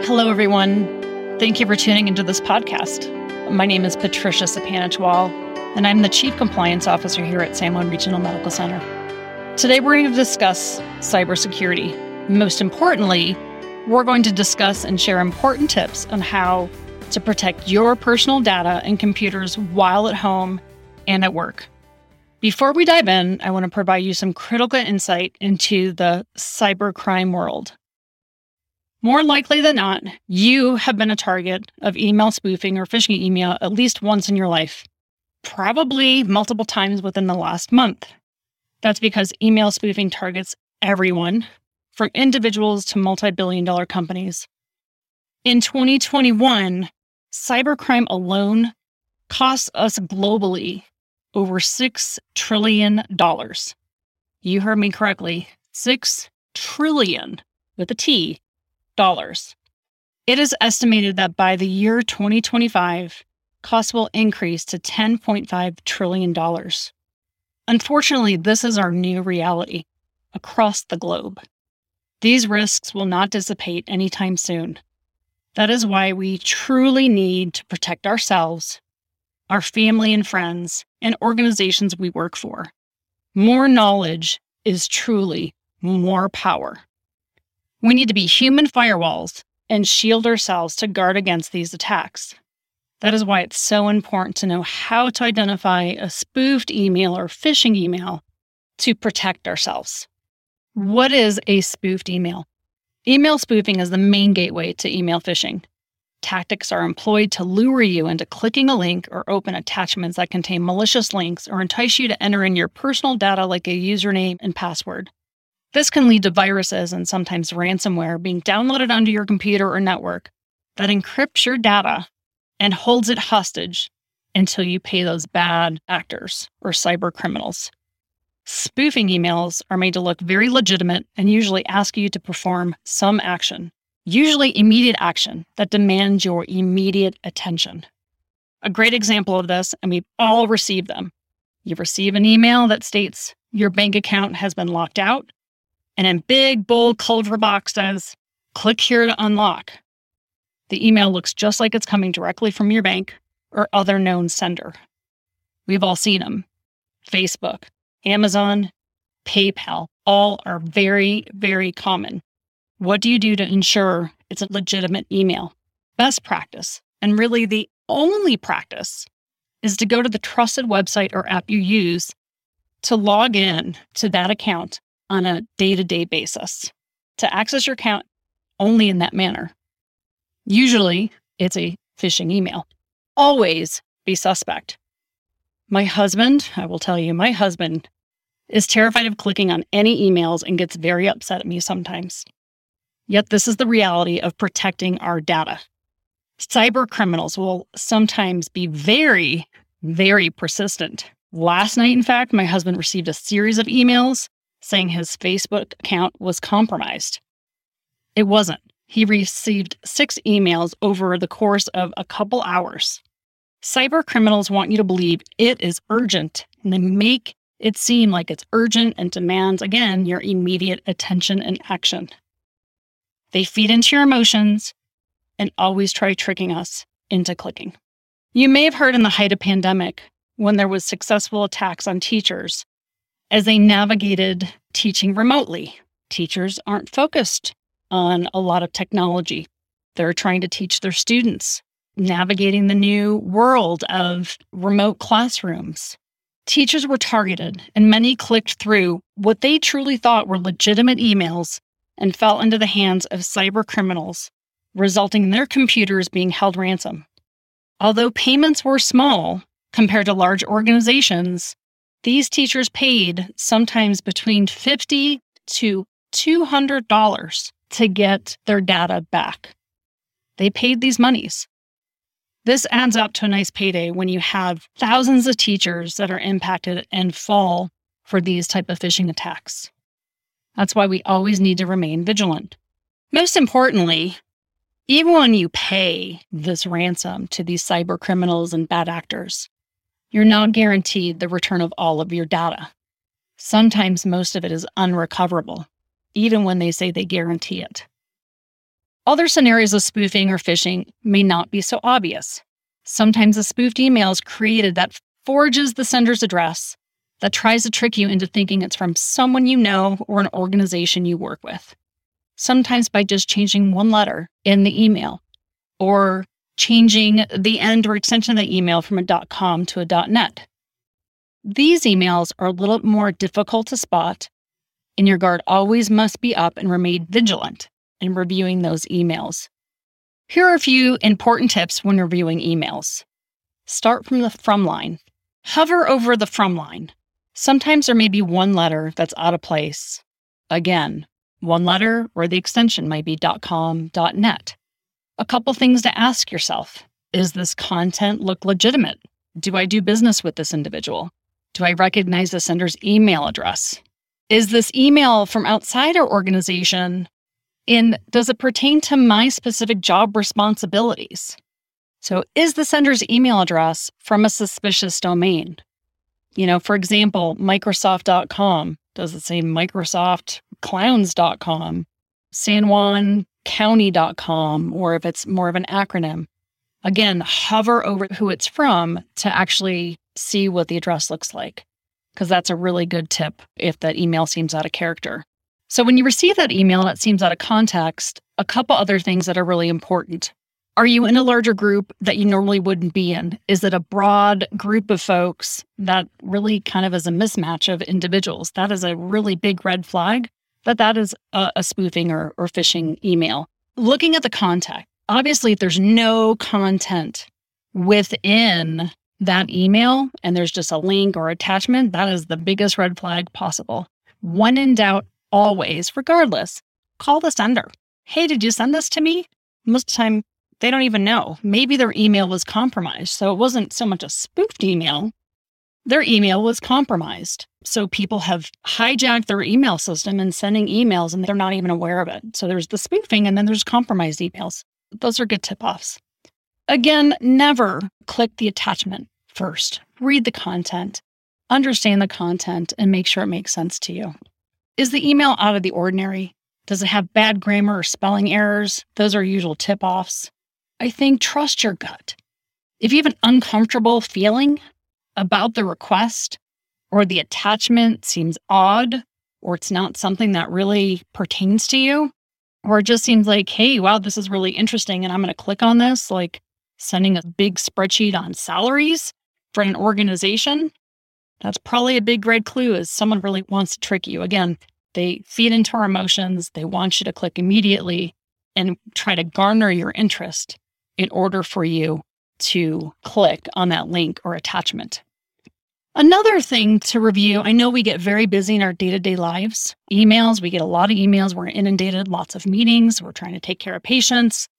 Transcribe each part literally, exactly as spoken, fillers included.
Hello, everyone. Thank you for tuning into this podcast. My name is Patricia Sapanachwal, and I'm the Chief Compliance Officer here at San Juan Regional Medical Center. Today, we're going to discuss cybersecurity. Most importantly, we're going to discuss and share important tips on how to protect your personal data and computers while at home and at work. Before we dive in, I want to provide you some critical insight into the cybercrime world. More likely than not, you have been a target of email spoofing or phishing email at least once in your life, probably multiple times within the last month. That's because email spoofing targets everyone, from individuals to multi-billion dollar companies. In twenty twenty-one, cybercrime alone costs us globally over six trillion dollars. You heard me correctly, six trillion with a T, dollars. It is estimated that by the year twenty twenty-five, costs will increase to ten point five trillion dollars. Unfortunately, this is our new reality across the globe. These risks will not dissipate anytime soon. That is why we truly need to protect ourselves, our family and friends, and organizations we work for. More knowledge is truly more power. We need to be human firewalls and shield ourselves to guard against these attacks. That is why it's so important to know how to identify a spoofed email or phishing email to protect ourselves. What is a spoofed email? Email spoofing is the main gateway to email phishing. Tactics are employed to lure you into clicking a link or open attachments that contain malicious links or entice you to enter in your personal data like a username and password. This can lead to viruses and sometimes ransomware being downloaded onto your computer or network that encrypts your data and holds it hostage until you pay those bad actors or cyber criminals. Spoofing emails are made to look very legitimate and usually ask you to perform some action, usually immediate action that demands your immediate attention. A great example of this, and we've all received them. You receive an email that states your bank account has been locked out, and in big, bold, colorful box says, click here to unlock. The email looks just like it's coming directly from your bank or other known sender. We've all seen them. Facebook, Amazon, PayPal, all are very, very common. What do you do to ensure it's a legitimate email? Best practice, and really the only practice, is to go to the trusted website or app you use to log in to that account on a day-to-day basis, to access your account only in that manner. Usually, it's a phishing email. Always be suspect. My husband, I will tell you, my husband is terrified of clicking on any emails and gets very upset at me sometimes. Yet this is the reality of protecting our data. Cyber criminals will sometimes be very, very persistent. Last night, in fact, my husband received a series of emails saying his Facebook account was compromised. It wasn't. He received six emails over the course of a couple hours. Cyber criminals want you to believe it is urgent, and they make it seem like it's urgent and demands, again, your immediate attention and action. They feed into your emotions and always try tricking us into clicking. You may have heard in the height of pandemic when there was successful attacks on teachers as they navigated teaching remotely. Teachers aren't focused on a lot of technology. They're trying to teach their students, navigating the new world of remote classrooms. Teachers were targeted, and many clicked through what they truly thought were legitimate emails and fell into the hands of cyber criminals, resulting in their computers being held ransom. Although payments were small compared to large organizations, these teachers paid sometimes between fifty dollars to two hundred dollars to get their data back. They paid these monies. This adds up to a nice payday when you have thousands of teachers that are impacted and fall for these type of phishing attacks. That's why we always need to remain vigilant. Most importantly, even when you pay this ransom to these cyber criminals and bad actors, you're not guaranteed the return of all of your data. Sometimes most of it is unrecoverable, even when they say they guarantee it. Other scenarios of spoofing or phishing may not be so obvious. Sometimes a spoofed email is created that forges the sender's address, that tries to trick you into thinking it's from someone you know or an organization you work with. Sometimes by just changing one letter in the email or changing the end or extension of the email from a .com to a .net. These emails are a little more difficult to spot, and your guard always must be up and remain vigilant in reviewing those emails. Here are a few important tips when reviewing emails. Start from the from line. Hover over the from line. Sometimes there may be one letter that's out of place. Again, one letter or the extension might be .com, .net. A couple things to ask yourself. Is this content look legitimate? Do I do business with this individual? Do I recognize the sender's email address? Is this email from outside our organization? And does it pertain to my specific job responsibilities? So is the sender's email address from a suspicious domain? You know, for example, Microsoft dot com. Does it say Microsoft Clowns dot com, San Juan County dot com, or if it's more of an acronym? Again, hover over who it's from to actually see what the address looks like, because that's a really good tip if that email seems out of character. So when you receive that email and it seems out of context, a couple other things that are really important. Are you in a larger group that you normally wouldn't be in? Is it a broad group of folks that really kind of is a mismatch of individuals? That is a really big red flag that that is a, a spoofing or, or phishing email. Looking at the content, obviously if there's no content within that email and there's just a link or attachment, that is the biggest red flag possible. When in doubt, always, regardless, call the sender. Hey, did you send this to me? Most of the time, they don't even know. Maybe their email was compromised. So it wasn't so much a spoofed email. Their email was compromised. So people have hijacked their email system and sending emails and they're not even aware of it. So there's the spoofing and then there's compromised emails. Those are good tip-offs. Again, never click the attachment first. Read the content, understand the content, and make sure it makes sense to you. Is the email out of the ordinary? Does it have bad grammar or spelling errors? Those are usual tip-offs. I think trust your gut. If you have an uncomfortable feeling about the request or the attachment seems odd or it's not something that really pertains to you, or it just seems like, hey, wow, this is really interesting and I'm going to click on this, like sending a big spreadsheet on salaries for an organization, that's probably a big red clue is someone really wants to trick you. Again, they feed into our emotions. They want you to click immediately and try to garner your interest in order for you to click on that link or attachment. Another thing to review, I know we get very busy in our day-to-day lives. Emails, we get a lot of emails. We're inundated, lots of meetings. We're trying to take care of patients.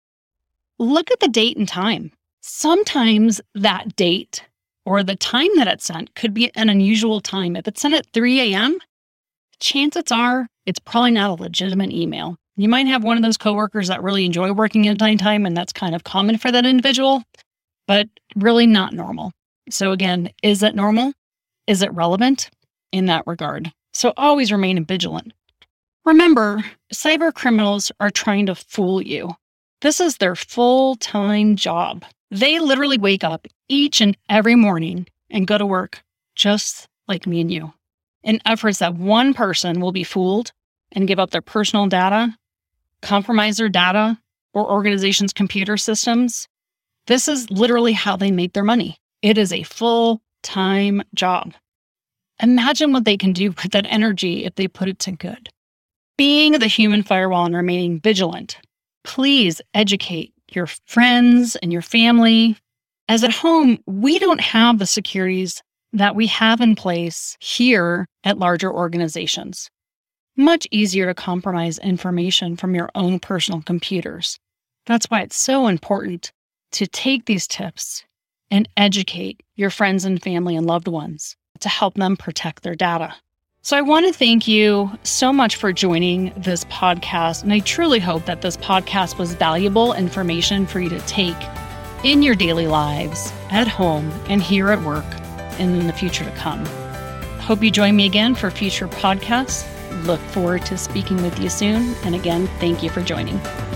Look at the date and time. Sometimes that date or the time that it's sent could be an unusual time. If it's sent at three a.m., chances are it's probably not a legitimate email. You might have one of those coworkers that really enjoy working at nighttime, and that's kind of common for that individual, but really not normal. So again, is it normal? Is it relevant in that regard? So always remain vigilant. Remember, cyber criminals are trying to fool you. This is their full-time job. They literally wake up each and every morning and go to work just like me and you, in efforts that one person will be fooled and give up their personal data, compromise their data or organization's computer systems. This is literally how they make their money. It is a full-time job. Imagine what they can do with that energy if they put it to good. Being the human firewall and remaining vigilant, please educate your friends and your family. As at home, we don't have the securities that we have in place here at larger organizations. Much easier to compromise information from your own personal computers. That's why it's so important to take these tips and educate your friends and family and loved ones to help them protect their data. So I want to thank you so much for joining this podcast, and I truly hope that this podcast was valuable information for you to take in your daily lives, at home, and here at work, and in the future to come. Hope you join me again for future podcasts. Look forward to speaking with you soon, and again, thank you for joining.